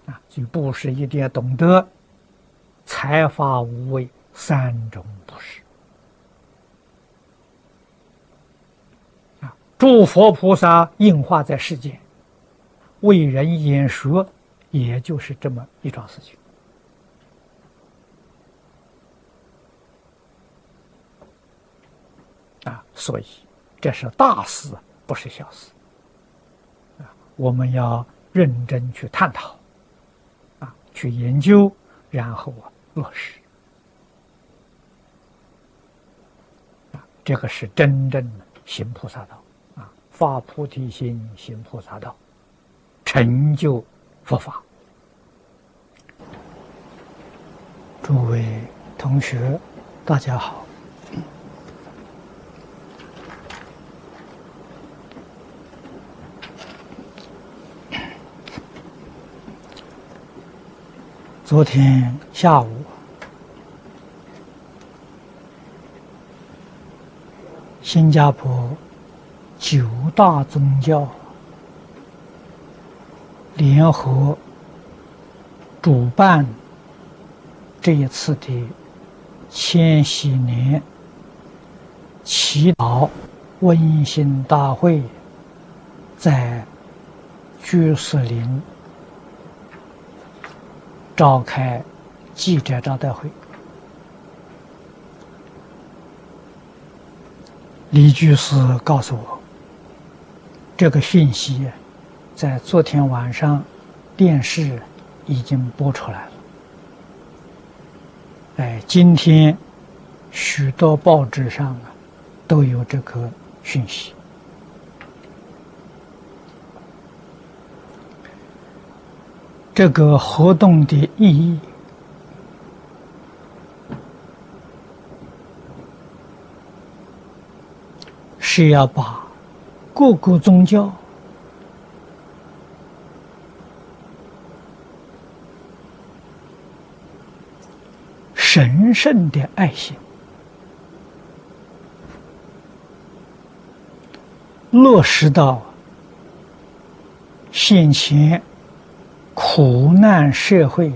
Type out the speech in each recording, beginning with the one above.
所以布施一定要懂得财法无畏三种布施。诸佛菩萨应化在世间，为人演说，也就是这么一桩事情。所以这是大事，不是小事。我们要认真去探讨，去研究，然后落实。这个是真正的行菩萨道。发菩提心，行菩萨道，成就佛法。诸位同学，大家好。昨天下午，新加坡9大宗教联合主办这一次的千禧年祈祷温馨大会，在居士林召开记者招待会。李居士告诉我，这个讯息在昨天晚上电视已经播出来了。今天许多报纸上都有这个讯息。这个活动的意义是要把各个宗教神圣的爱心落实到现前苦难社会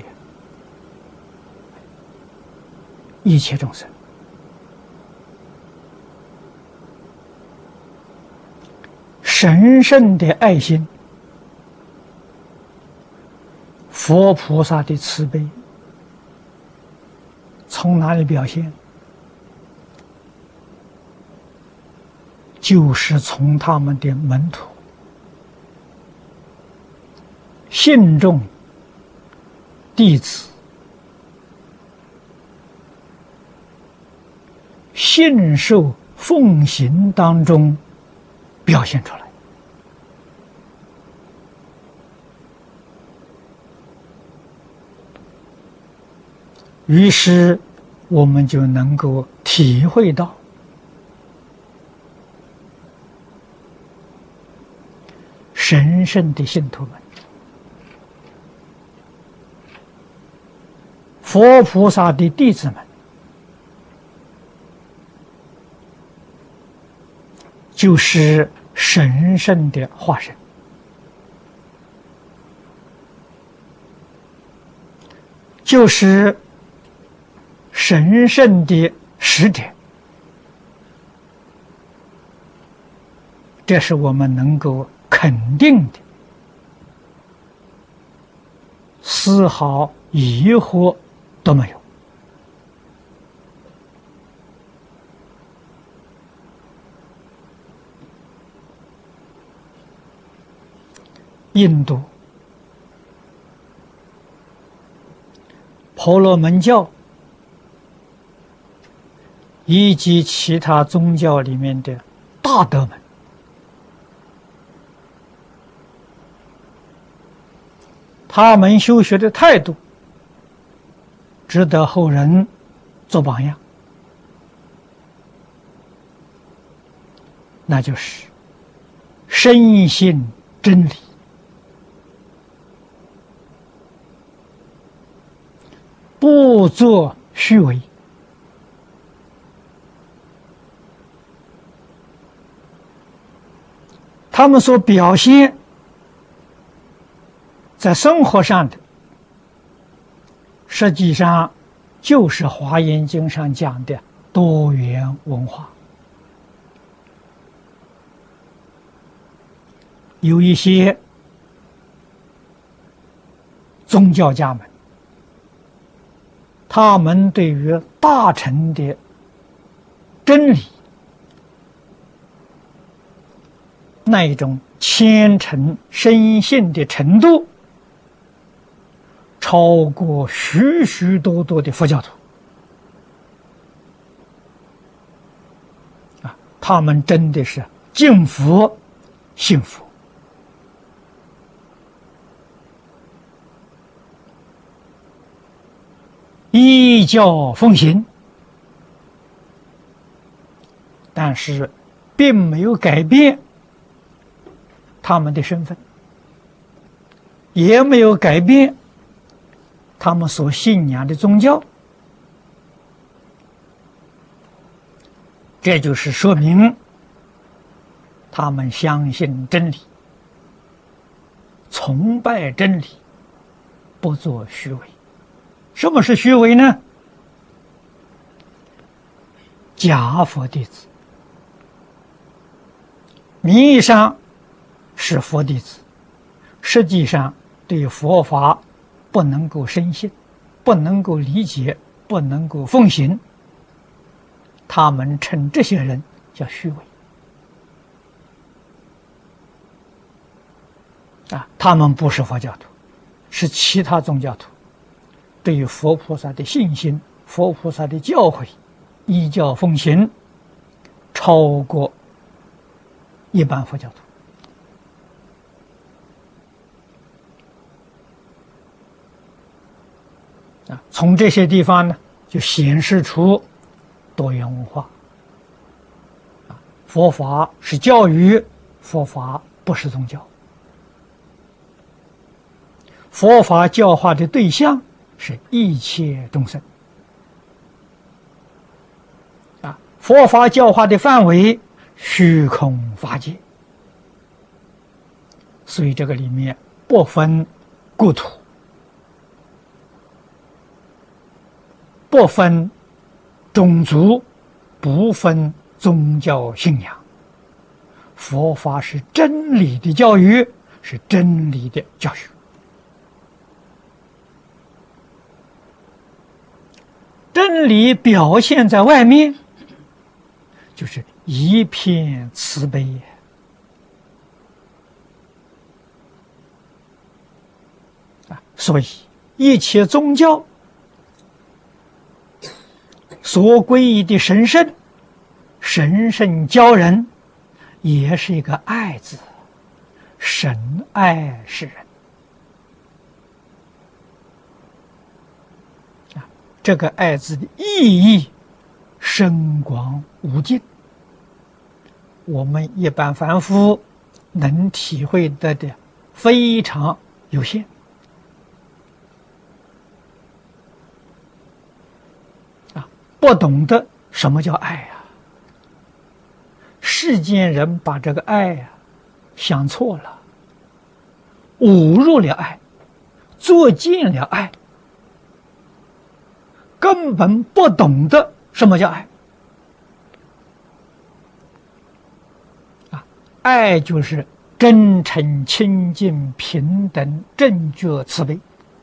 一切众生。神圣的爱心，佛菩萨的慈悲，从哪里表现？就是从他们的门徒、信众、弟子信受奉行当中表现出来。于是我们就能够体会到神圣的信徒们，佛菩萨的弟子们，就是神圣的化身，就是神圣的使者。这是我们能够肯定的，丝毫疑惑都没有。印度婆罗门教以及其他宗教里面的大德们，他们修学的态度值得后人做榜样，那就是深信真理，不做虚伪，他们所表现在生活上的实际上就是《华严经》上讲的多元文化。有一些宗教家们，他们对于大乘的真理那一种虔诚深信的程度，超过许许多多的佛教徒啊！他们真的是敬佛信佛，依教奉行，但是并没有改变他们的身份，也没有改变他们所信仰的宗教。这就是说明他们相信真理，崇拜真理，不做虚伪。什么是虚伪呢？假佛弟子，名义上是佛弟子，实际上对佛法不能够深信，不能够理解，不能够奉行。他们称这些人叫虚伪啊！他们不是佛教徒，是其他宗教徒。对于佛菩萨的信心，佛菩萨的教诲，依教奉行，超过一般佛教徒啊。从这些地方呢，就显示出多元文化啊。佛法是教育，佛法不是宗教。佛法教化的对象是一切众生啊，佛法教化的范围虚空法界，所以这个里面不分国土，不分种族，不分宗教信仰。佛法是真理的教育，是真理的教育。真理表现在外面，就是一片慈悲啊！所以一切宗教所皈依的神圣，神圣教人，也是一个爱字，神爱世人。这个爱字的意义深广无尽，我们一般凡夫能体会得的非常有限啊！不懂得什么叫爱啊！世间人把这个爱啊想错了，侮辱了爱，作践了爱，根本不懂得什么叫爱啊！爱就是真诚、清净、平等、正觉、慈悲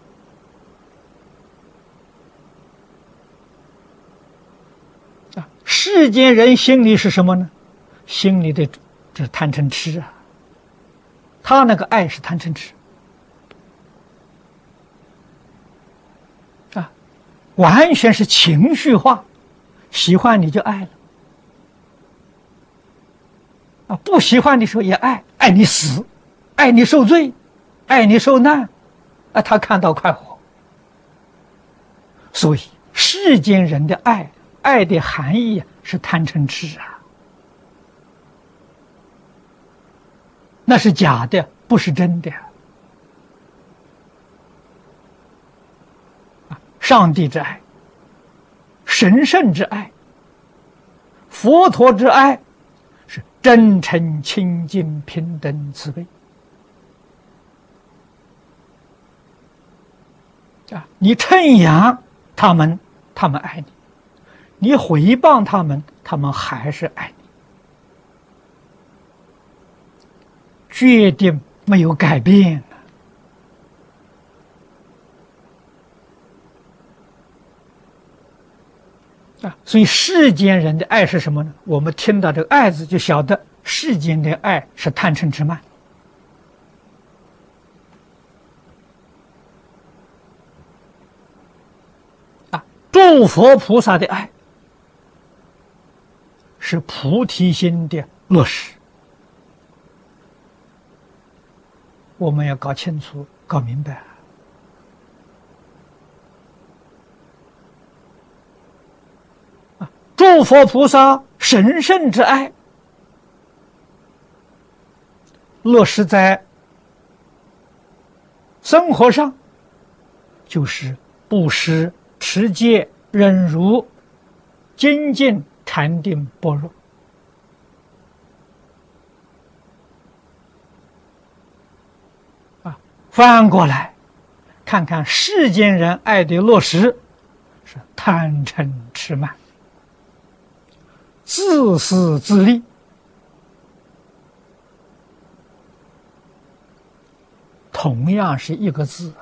啊！世间人心里是什么呢？心里的这贪嗔痴啊！他那个爱是贪嗔痴啊，完全是情绪化，喜欢你就爱了啊，不喜欢的时候也爱，爱你死，爱你受罪，爱你受难啊，他看到快活。所以世间人的爱，爱的含义是贪嗔痴啊，那是假的，不是真的啊！上帝之爱，神圣之爱，佛陀之爱，是真诚、清净、平等、慈悲你称扬他们，他们爱你；你回谤他们，他们还是爱你，决定没有改变。所以世间人的爱是什么呢？我们听到这个爱字就晓得，世间的爱是贪嗔痴慢。诸佛菩萨的爱是菩提心的落实，我们要搞清楚、搞明白。诸佛菩萨神圣之爱，落实在生活上，就是布施、持戒、忍辱、精进、禅定、般若。翻过来看看世间人爱的落实，是贪嗔痴慢，自私自利，同样是一个字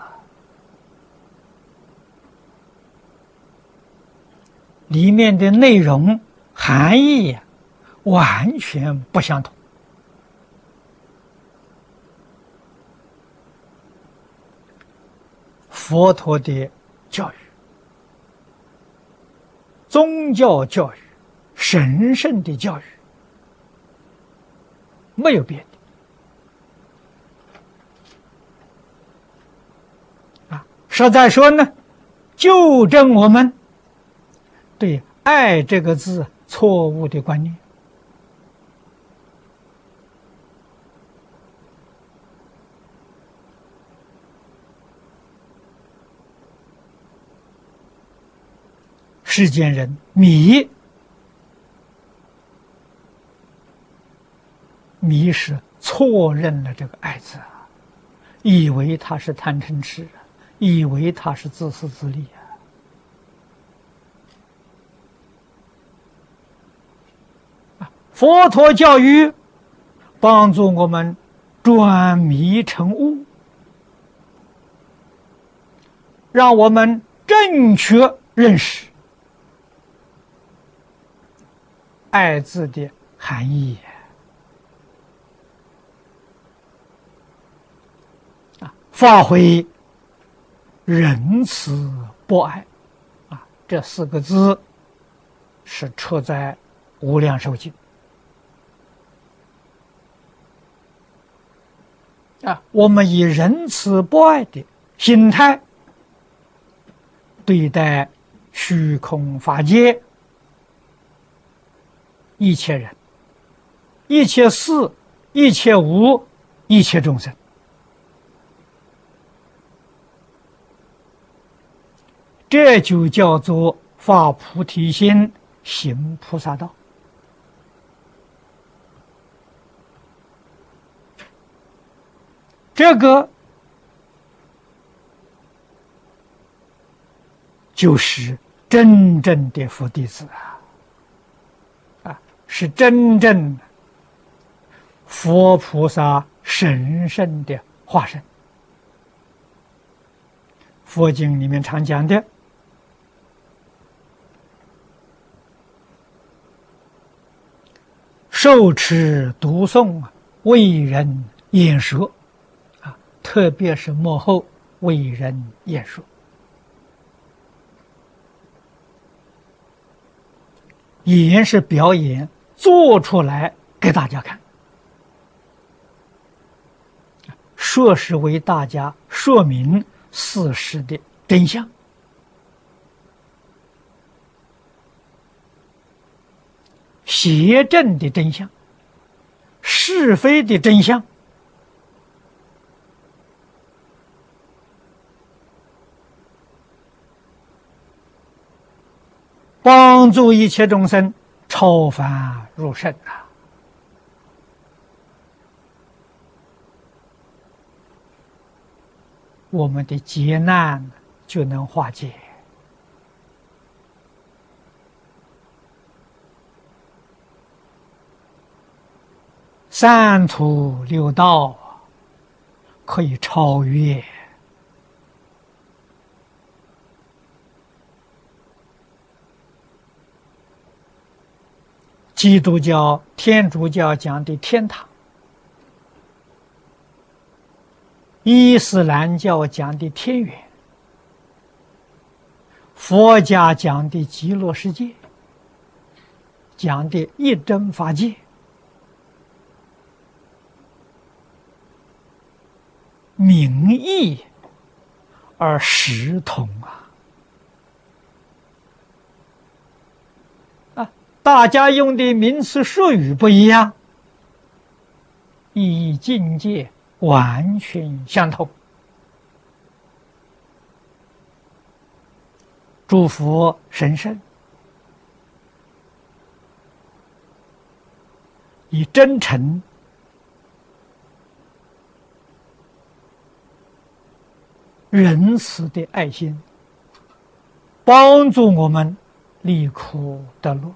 里面的内容含义完全不相同。佛陀的教育，宗教教育，神圣的教育，没有别的。实在说呢，纠正我们对爱这个字错误的观念。世间人迷失错认了这个爱字，以为它是贪嗔痴，以为它是自私自利佛陀教育帮助我们转迷成悟，让我们正确认识爱字的含义发挥仁慈博爱这四个字是出在无量寿经我们以仁慈博爱的心态对待虚空法界一切人、一切事、一切物、一切众生，这就叫做发菩提心，行菩萨道。这个就是真正的佛弟子是真正佛菩萨神圣的化身。佛经里面常讲的受持读诵为人演说特别是幕后为人演说，演是表演，做出来给大家看，说是为大家说明事实的真相，邪正的真相，是非的真相，帮助一切众生超凡入圣我们的劫难就能化解。三途六道可以超越。基督教、天主教讲的天堂，伊斯兰教讲的天园，佛家讲的极乐世界，讲的一真法界，名义而实同大家用的名词术语不一样，意义境界完全相同。祝福神圣，以真诚、仁慈的爱心，帮助我们离苦得乐，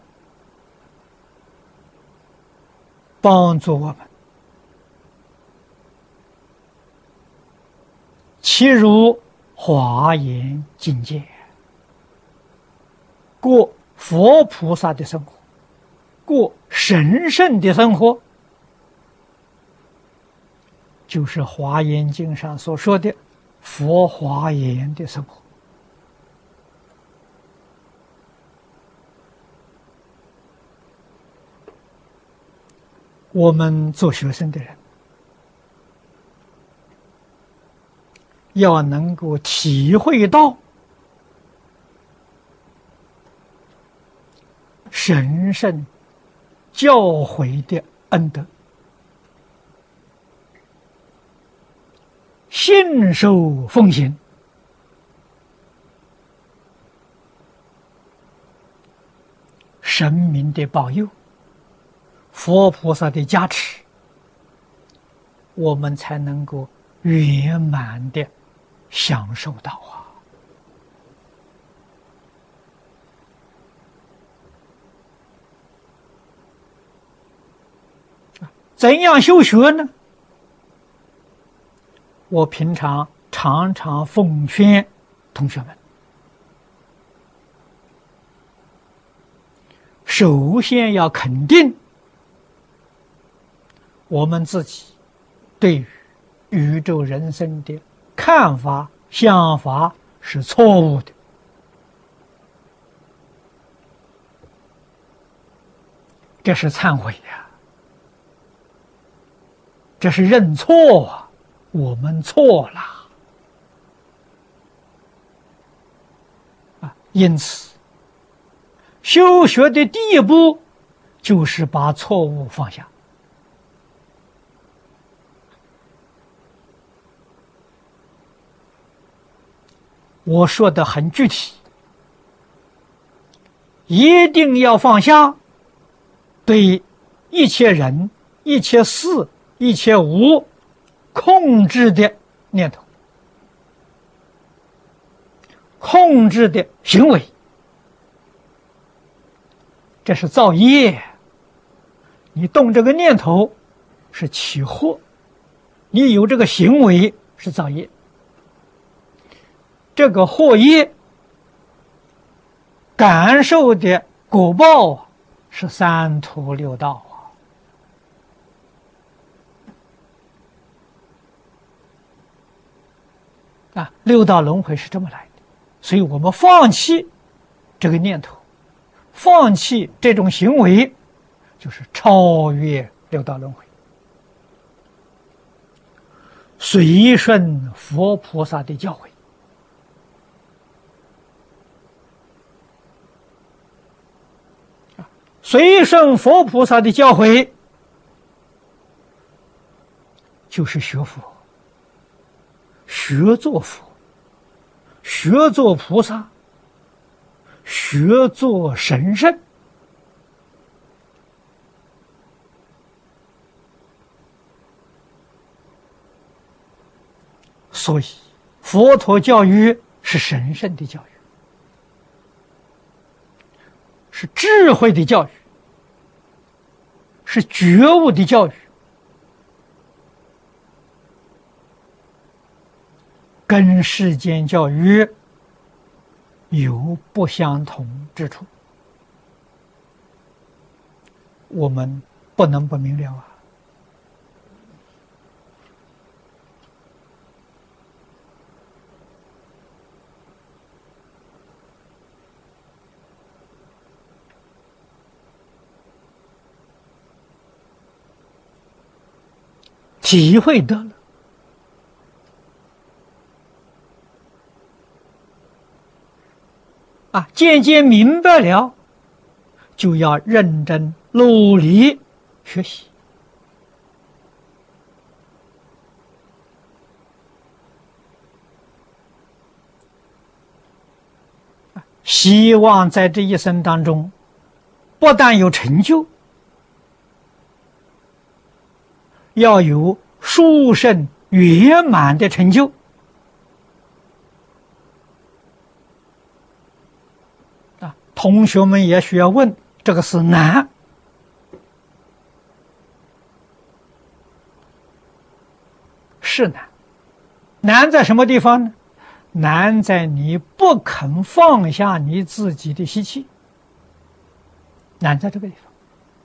帮助我们契入华严境界，过佛菩萨的生活，过神圣的生活，就是《华严经》上所说的佛华严的生活。我们做学生的人，要能够体会到神圣教诲的恩德，信受奉行，神明的保佑，佛菩萨的加持，我们才能够圆满的享受到怎样修学呢？我平常常常奉劝同学们，首先要肯定我们自己对于宇宙人生的看法、想法是错误的，这是忏悔呀，这是认错啊，我们错了因此修学的第一步就是把错误放下。我说的很具体，一定要放下对一切人、一切事、一切物控制的念头、控制的行为，这是造业。你动这个念头是起惑，你有这个行为是造业。这个祸业感受的果报是三途六道六道轮回是这么来的。所以我们放弃这个念头，放弃这种行为，就是超越六道轮回，随顺佛菩萨的教诲。随顺佛菩萨的教诲，就是学佛，学做佛，学做菩萨，学做神圣。所以佛陀教育是神圣的教育，是智慧的教育，是觉悟的教育，跟世间教育有不相同之处，我们不能不明了啊。体会得了，渐渐明白了，就要认真努力学习。希望在这一生当中，不但有成就，要有殊胜圆满的成就。同学们也许要问，这个是难，是难，难在什么地方呢？难在你不肯放下你自己的习气，难在这个地方。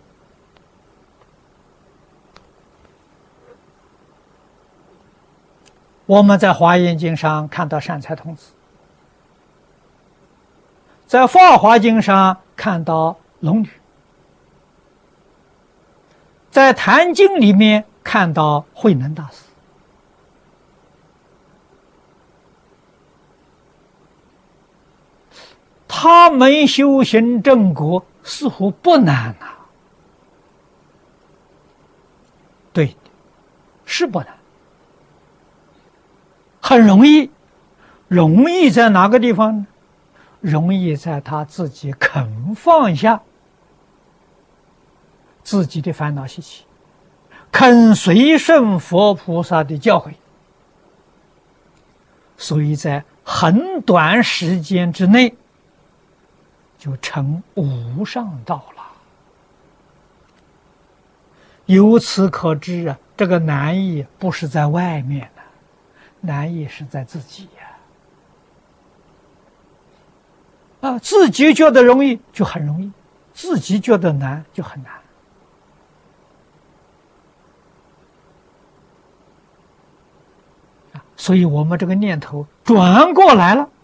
我们在《华严经》上看到善财童子，在《法华经》上看到龙女，在《坛经》里面看到慧能大师。他们修行正果似乎不难啊，对，是不难，很容易。容易在哪个地方呢？容易在他自己肯放下自己的烦恼习气，肯随顺佛菩萨的教诲，所以在很短时间之内就成无上道了。由此可知啊，这个难易不是在外面的，难易是在自己呀。自己觉得容易就很容易，自己觉得难就很难。所以我们这个念头转过来了，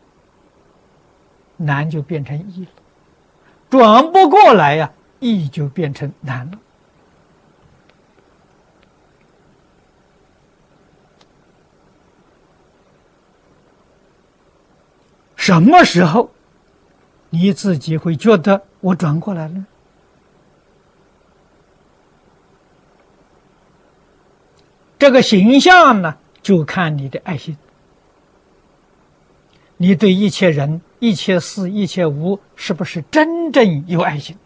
难就变成易了；转不过来呀，易就变成难了。什么时候你自己会觉得我转过来了？这个形象呢，就看你的爱心。你对一切人、一切事、一切物，是不是真正有爱心？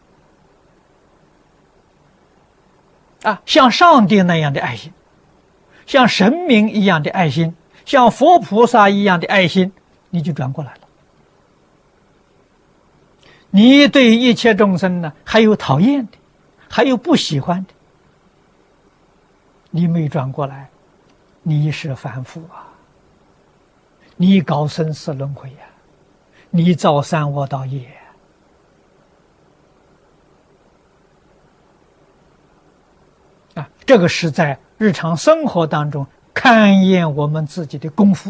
像上帝那样的爱心，像神明一样的爱心，像佛菩萨一样的爱心，你就转过来了。你对一切众生呢，还有讨厌的，还有不喜欢的，你没转过来，你是凡夫啊，你搞生死轮回呀，你造三恶道业这个是在日常生活当中看验我们自己的功夫。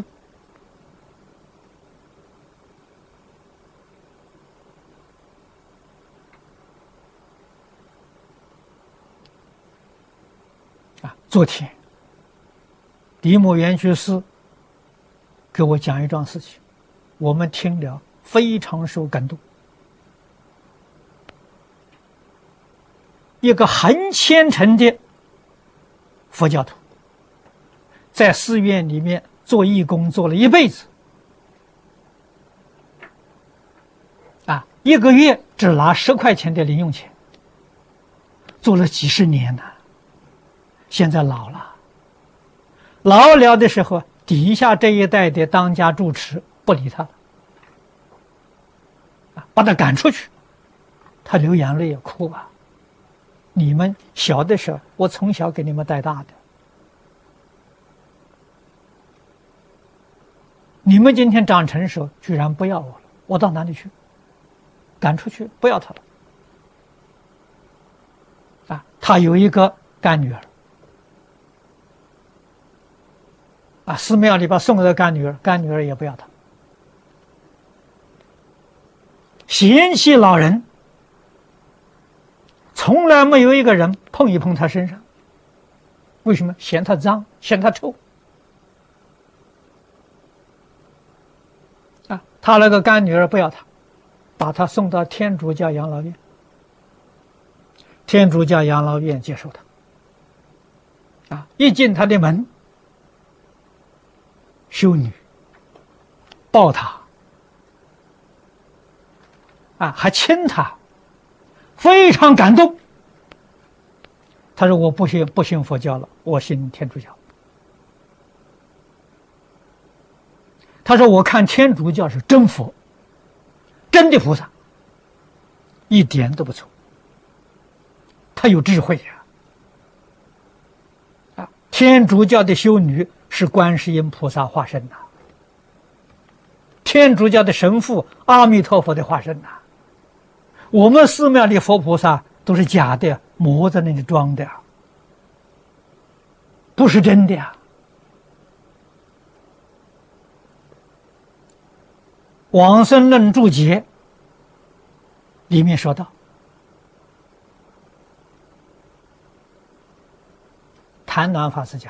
昨天李牧原居士给我讲一桩事情，我们听了非常受感动。一个很虔诚的佛教徒，在寺院里面做义工做了一辈子，一个月只拿10块钱的零用钱，做了几十年了。现在老了的时候，底下这一代的当家住持不理他了，把他赶出去，他流眼泪也哭啊。你们小的时候，我从小给你们带大的，你们今天长成熟，居然不要我了，我到哪里去？赶出去，不要他了。他有一个干女儿，寺庙里边送的干女儿，干女儿也不要他。贤妻老人，从来没有一个人碰一碰他身上，为什么？嫌他脏，嫌他臭。他那个干女儿不要他，把他送到天主教养老院。天主教养老院接受他，一进他的门，修女抱他，还亲他，非常感动。他说：“我不信佛教了，我信天主教。”他说：“我看天主教是真佛，真的菩萨，一点都不错。他有智慧呀！天主教的修女是观世音菩萨化身呐，天主教的神父阿弥陀佛的化身呐。我们寺庙里佛菩萨都是假的，磨在那里装的，不是真的呀。”往生论注解里面说到，谭鸾法师讲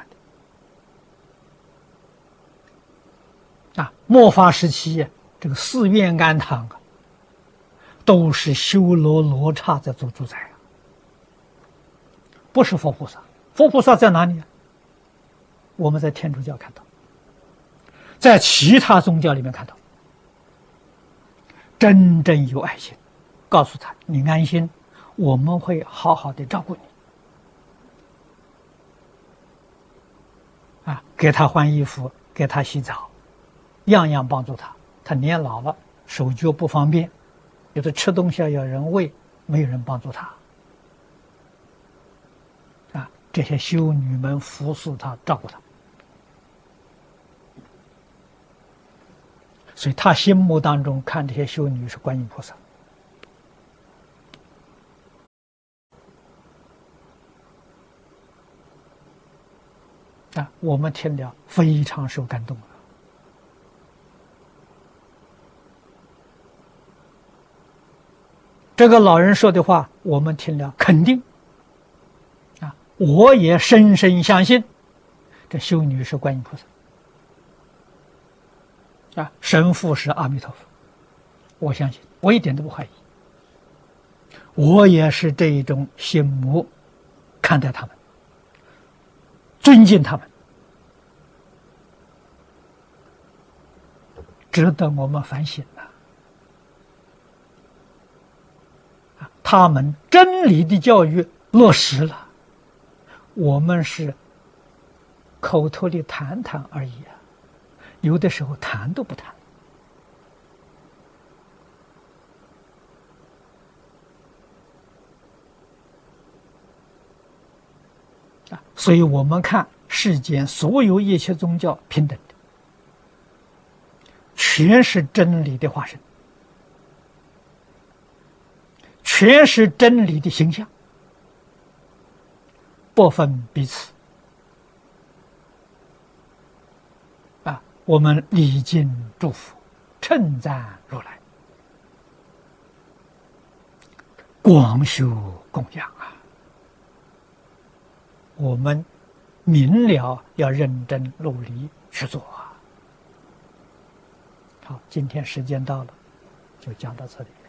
的末法时期，这个寺院庵堂都是修罗罗刹在做主宰不是佛菩萨。佛菩萨在哪里？我们在天主教看到，在其他宗教里面看到。真正有爱心，告诉他你安心，我们会好好的照顾你，给他换衣服，给他洗澡，样样帮助他。他年老了，手脚不方便，有的吃东西要人喂，没有人帮助他，这些修女们服侍他，照顾他。所以他心目当中看这些修女是观音菩萨。我们听了非常受感动。这个老人说的话，我们听了肯定。我也深深相信，这修女是观音菩萨。神父是阿弥陀佛，我相信，我一点都不怀疑。我也是这一种心目看待他们，尊敬他们，值得我们反省他们真理的教育落实了，我们是口头里谈谈而已有的时候谈都不谈。所以我们看世间所有一切宗教平等的，全是真理的化身，全是真理的形象，不分彼此。我们礼敬祝福，称赞如来，广修供养我们明了要认真努力去做好，今天时间到了，就讲到这里。